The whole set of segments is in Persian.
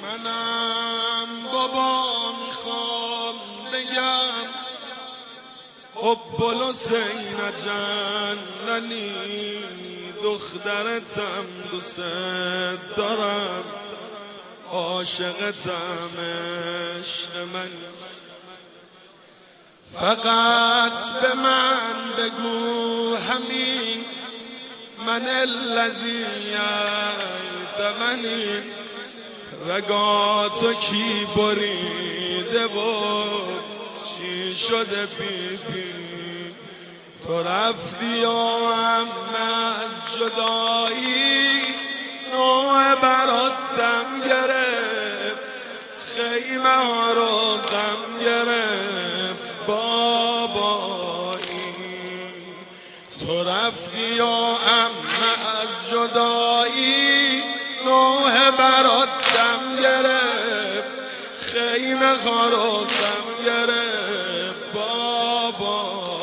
منم بابا میخوام بگم حب الحسین جننی، دخترتم دوست دارم، عاشقتم عشق منی. فقط به من بگو همین من الذی یعتمنی، رگاتو کی بریده و چی شده بی بی؟ تو رفتی و عمه از جدایی نوع برات دم گرفت، خیمه ها رو غم گرفت بابایی. تو رفتی و عمه از جدایی نوع برات دم گرفت، خیمه ها رو غم گرفت بابایی.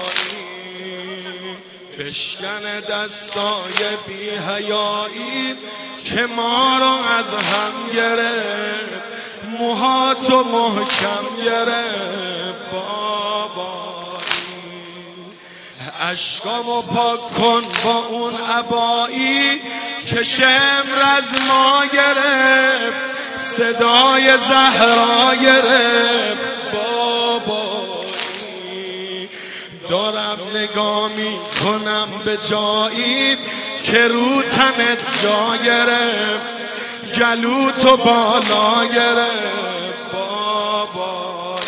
بشکن دستای بی حیایی که ما رو از هم گرفت، موهاتو محکم گرفت بابایی. اشکامو پاک کن با اون عبایی که شمر از ما گرفت، صدای زهرا گرفت بابایی. دارم نگاه میکنم به جایی که رو تنت جا گرفت، گلوتو بالا گرفت بابایی.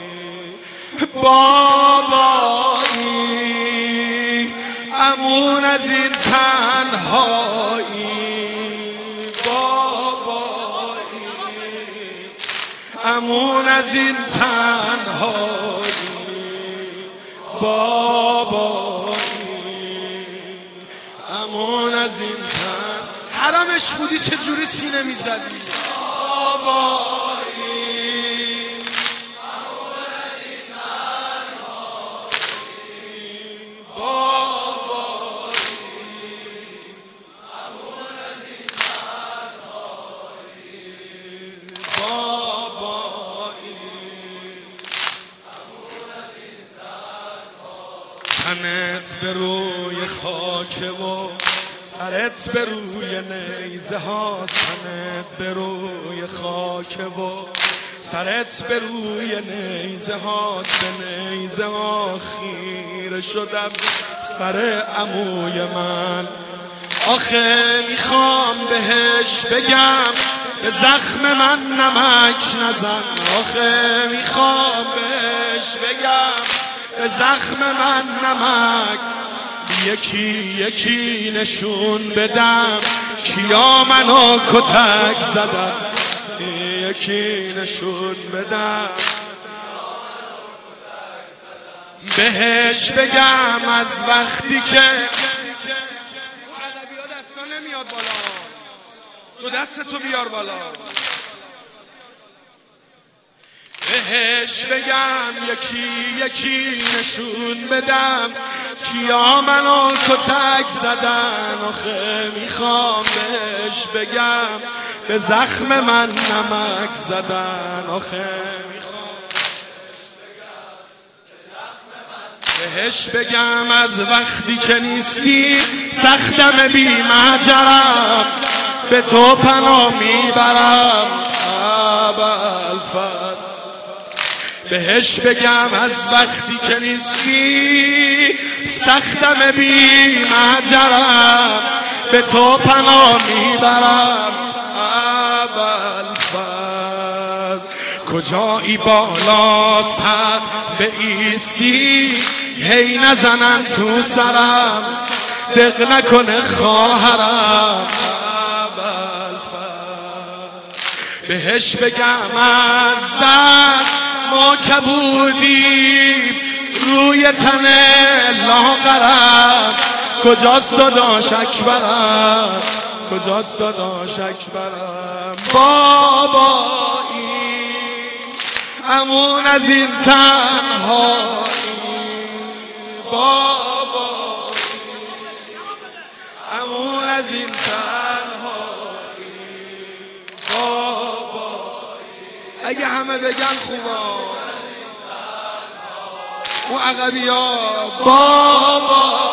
بابایی امون از این تنهایی، بابایی امون از این تنهایی، بابایی امون از این تن. حرمش بودی چجوری سینه میزدی بابایی، امون از این تنهایی، بابایی امون از این تنهایی، بابایی امون از این تنهایی. تنت به روی خاکه و سرت به روی نیزه ها، تنت به روی خاکه و سرت به روی نیزه ها، به نیزه ها خیره شدم سر عموی من. آخه میخوام بهش بگم به زخم من نمک نزن، آخه میخوام بهش بگم به زخم من نمک، یکی یکی نشون بدم کیا منو کتک زدن، یکی نشون بدم بهش بگم از وقتی که حلبی ها دستا نمیاد بالا، تو دستتو بیار بالا. بهش بگم یکی یکی نشون بدم کیا منو کتک زدن، آخه میخوام بهش بگم به زخم من نمک زدن، آخه میخوام بهش بگم از وقتی که نیستی سختم بی مهجرم، به تو پناه میبرم ابوالفضل. بهش بگم از وقتی که نیستی سختم بی مهجرم، به تو پناه میبرم ابوالفضل. کجایی بالا سر بایستی هی نزنن تو سرم، دق نکنه خواهرم ابوالفضل. بهش بگم از زن ما کبودیم روی تن لاغرم، کجاست داداش اکبرم، کجاست داداش اکبرم بابایی. امون از این تنهایی بابایی، امون از این تنهایی بابایی. اگه همه بگن خوبا اون عقبی ها بابا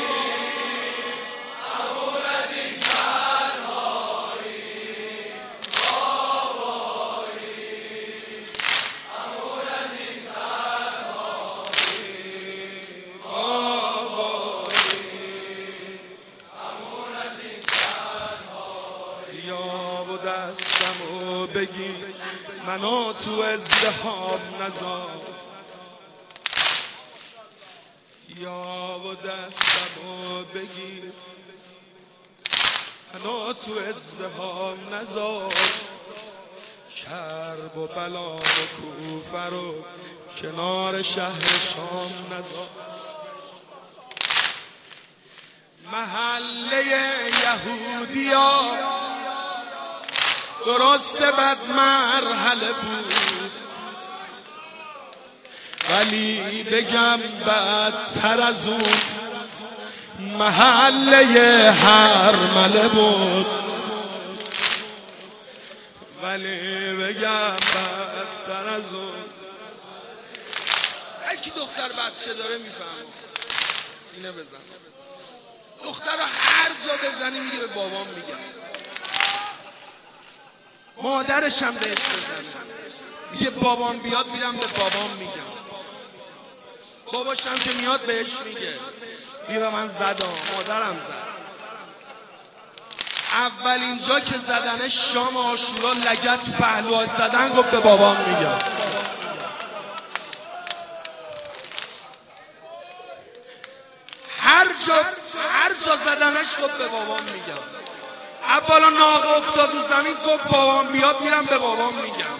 دستمو بگیر منو تو ازدحام نذار یا و دستمو بگیر منو تو ازدحام نذار کرب و بلا و کوفه رو کنار شهر شام نذار محله یهودیا درست بد مرحله بود ولی بگم بدتر از اون محله هرمله بود ولی بگم بدتر از اون هرکی دختر بچه داره میفهم سینه بزن دختر رو هر جا بزنی میگه به بابام میگم مادرش هم بهش بزنه میگه بابام بیاد میرم به بابام میگم باباش هم که میاد بهش میگه بیا من زدم مادرم زد اولین جا که زدنه شام عاشورا لگد تو پهلوها زدن گفت به بابام میگم هر جا زدنش گفت به بابام میگم اولا ناقه افتاد رو زمین گفت بابام بیاد میرم به بابام میگم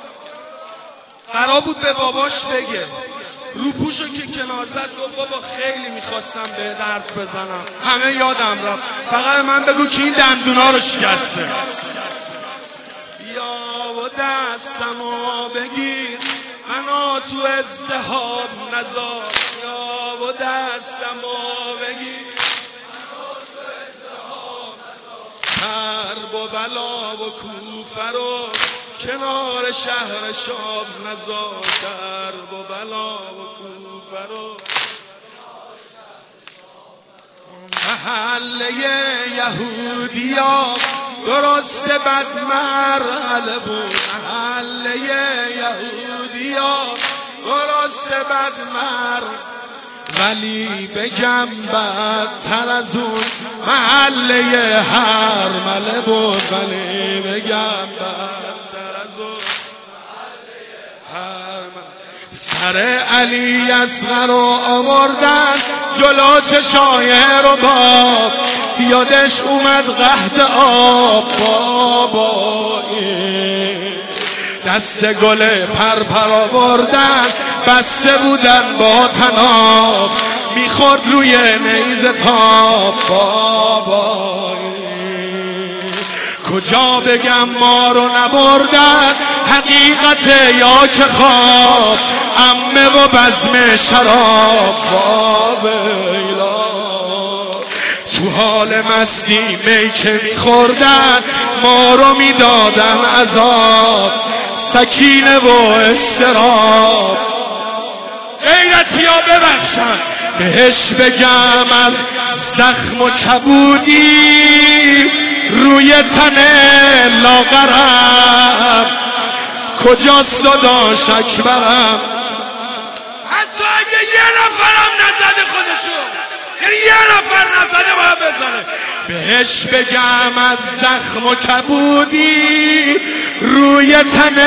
قرار بود به باباش بگه رو پوشو که کنار زد گفت بابا خیلی میخواستم به حرف بزنم همه یادم رفت فقط من بگو که این دندونا رو شکسته بیا و دستمو بگیر منو تو ازدحام نذار بیا و دستمو بگیر کرب و بلا و کوفه رو کنار شهر شام نذار کرب و بلا و کوفه رو محله یهودیا درست بد مرحله بود محله یهودیا درست بد مرحله ولی بگم بدتر از اون محله هرمله بود ولی بگم بدتر از اون سر علی اصغر رو آوردن جلو چشای رباب یادش اومد قحط آب بابایی دست گل پرپر آوردن بسته بودن با طناب میخورد روی نیزه تاب بابایی کجا بگم ما رو نبردن حقیقت یا که خواب عمه و بزم شراب بابیلا تو حال مستی می که میخوردن ما رو میدادن عذاب سکینه و استراب غیرتی ها ببخشن بهش بگم از زخم و کبودی روی تن لاغرم کجاست داداش اکبرم حتی اگه یه نفرم نزده خودشو یعنی یه نفر نزده باید بزنه بهش بگم از زخم و کبودی روی تن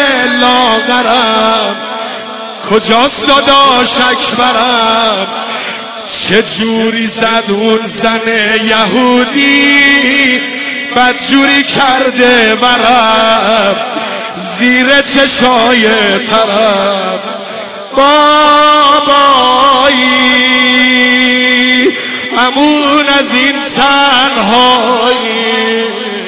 لاغرم کجاست داداش اکبرم چه جوری زد اون زن یهودی بدجوری کرده برم زیر چشای طرف بابایی امون از این تنهایی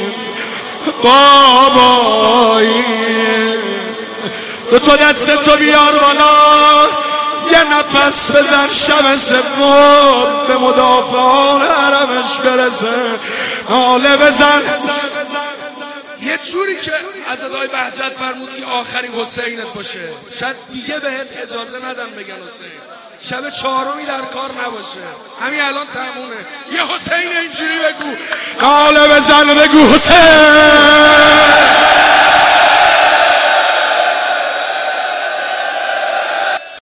بابایی دو تا دستتو بیار بالا یه نفس بزن شب سوم به مدافعان حرمش برسه ناله بزن یه جوری که از ادای بهجت فرمود این آخری حسینت باشه، شاید دیگه بهت اجازه ندن بگن حسین، شب چهارمی در کار نباشه، همین الان تمومه. یه حسین اینجوری بگو، قاله بزن بگو حسین.